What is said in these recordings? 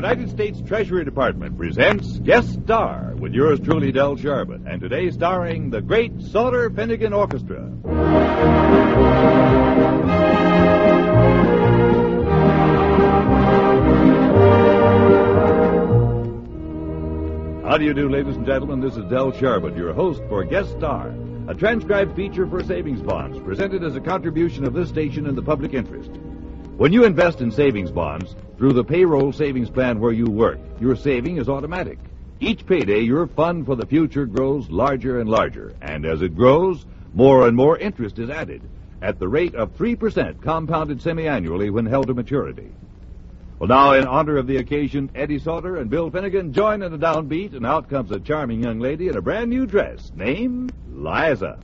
United States Treasury Department presents Guest Star with yours truly, Del Sharbutt, and today starring the great Sauter Finnegan Orchestra. How do you do, ladies and gentlemen? This is Del Sharbutt, your host for Guest Star, a transcribed feature for savings bonds, presented as a contribution of this station in the public interest. When you invest in savings bonds through the payroll savings plan where you work, your saving is automatic. Each payday, your fund for the future grows larger and larger, and as it grows, more and more interest is added at the rate of 3% compounded semi-annually when held to maturity. Well, now, in honor of the occasion, Eddie Sauter and Bill Finnegan join in a downbeat, and out comes a charming young lady in a brand new dress named Liza.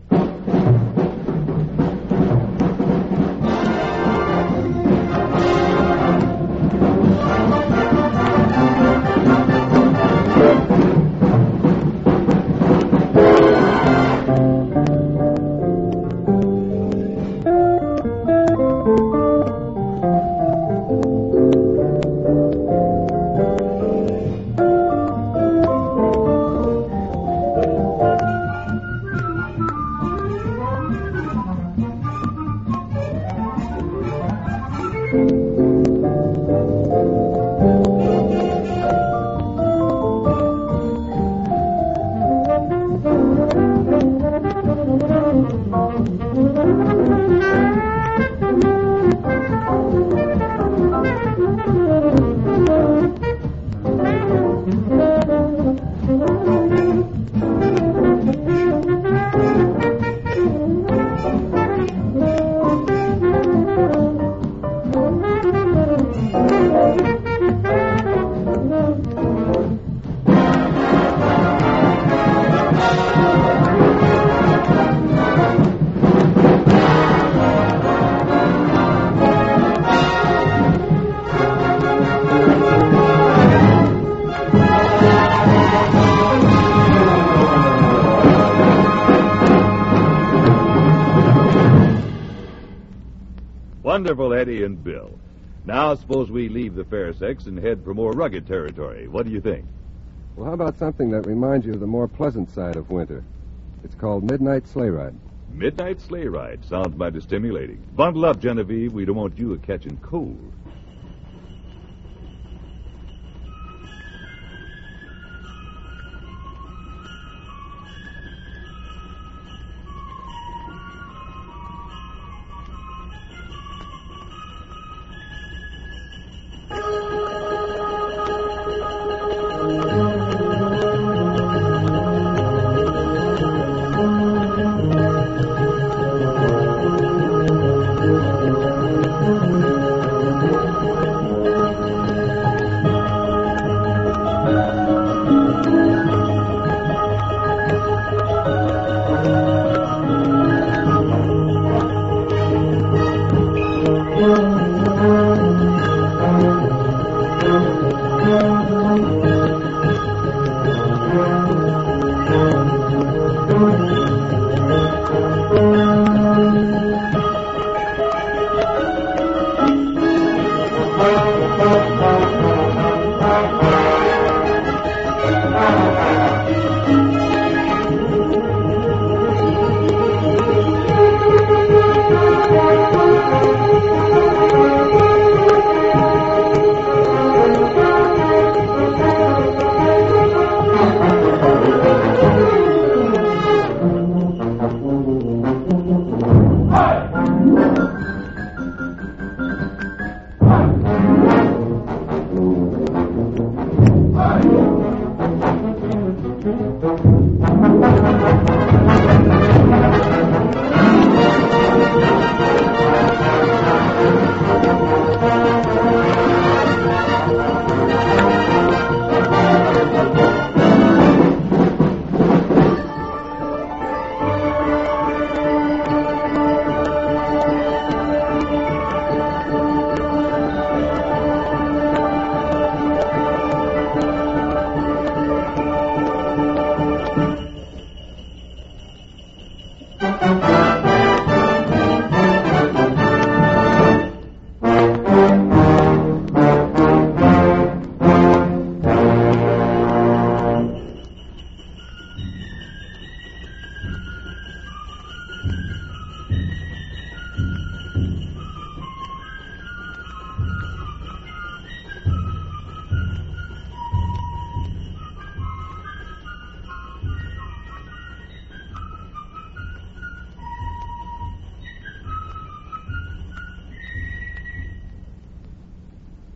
Wonderful, Eddie and Bill. Now, suppose we leave the fair sex and head for more rugged territory. What do you think? Well, how about something that reminds you of the more pleasant side of winter? It's called Midnight Sleigh Ride. Midnight Sleigh Ride. Sounds mighty stimulating. Bundle up, Genevieve. We don't want you catching cold.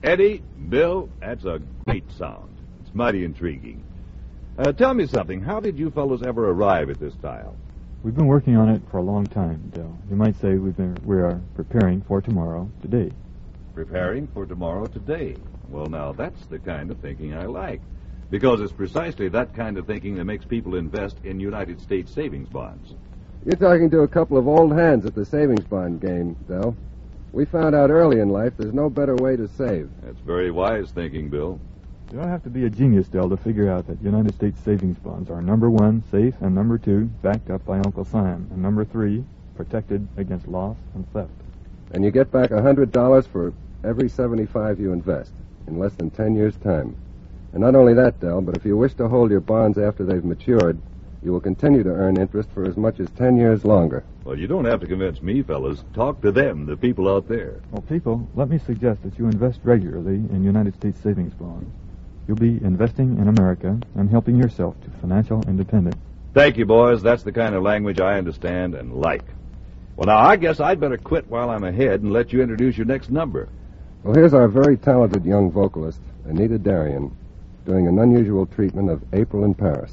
Eddie, Bill, that's a great sound. It's mighty intriguing. Tell me something. How did you fellows ever arrive at this tile? We've been working on it for a long time, Dell. You might say we are preparing for tomorrow today. Preparing for tomorrow today. Well, now, that's the kind of thinking I like. Because it's precisely that kind of thinking that makes people invest in United States savings bonds. You're talking to a couple of old hands at the savings bond game, Del. We found out early in life there's no better way to save. That's very wise thinking, Bill. You don't have to be a genius, Dell, to figure out that United States savings bonds are number 1, safe, and number 2, backed up by Uncle Sam, and number 3, protected against loss and theft. And you get back $100 for every 75 you invest in less than 10 years' time. And not only that, Del, but if you wish to hold your bonds after they've matured, you will continue to earn interest for as much as 10 years longer. Well, you don't have to convince me, fellas. Talk to them, the people out there. Well, people, let me suggest that you invest regularly in United States savings bonds. You'll be investing in America and helping yourself to financial independence. Thank you, boys. That's the kind of language I understand and like. Well, now, I guess I'd better quit while I'm ahead and let you introduce your next number. Well, here's our very talented young vocalist, Anita Darien, doing an unusual treatment of April in Paris.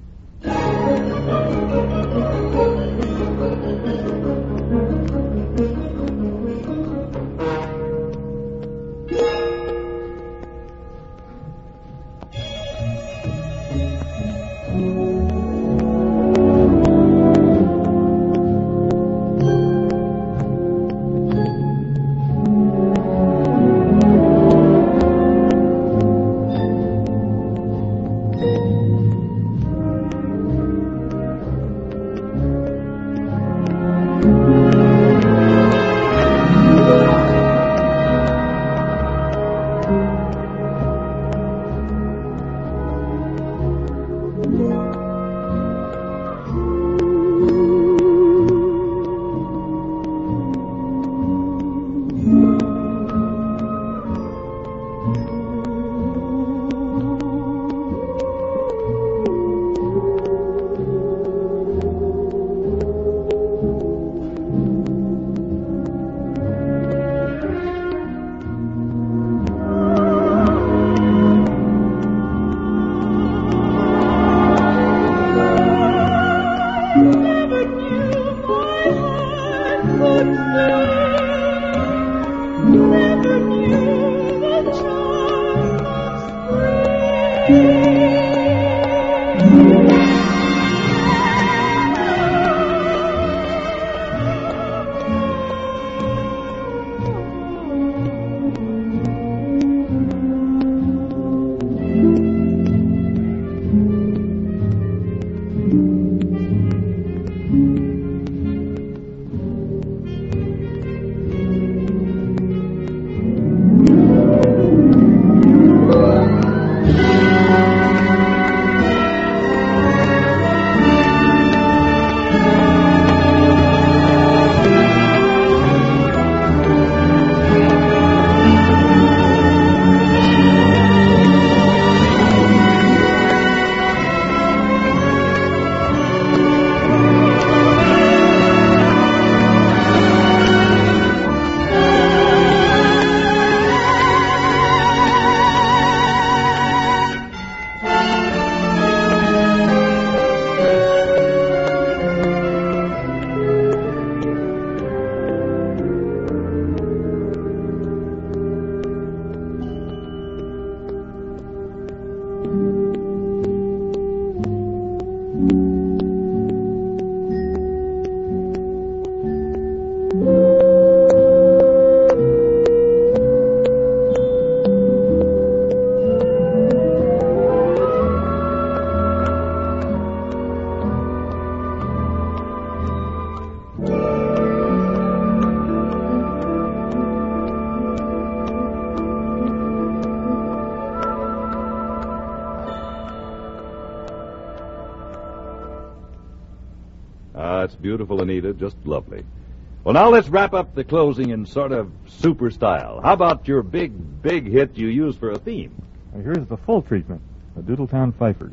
It's beautiful, Anita. Just lovely. Well, now let's wrap up the closing in sort of super style. How about your big hit you used for a theme? Now, here's the full treatment, the Doodletown Fifers.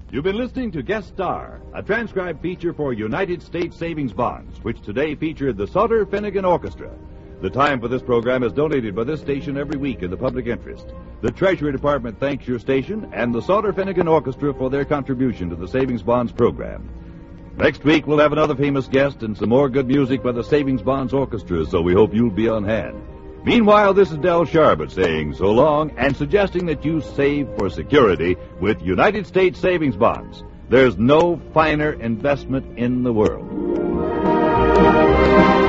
You've been listening to Guest Star, a transcribed feature for United States Savings Bonds, which today featured the Sutter Finnegan Orchestra. The time for this program is donated by this station every week in the public interest. The Treasury Department thanks your station and the Sutter Finnegan Orchestra for their contribution to the Savings Bonds program. Next week, we'll have another famous guest and some more good music by the Savings Bonds Orchestra, so we hope you'll be on hand. Meanwhile, this is Del Sharbutt saying so long and suggesting that you save for security with United States Savings Bonds. There's no finer investment in the world.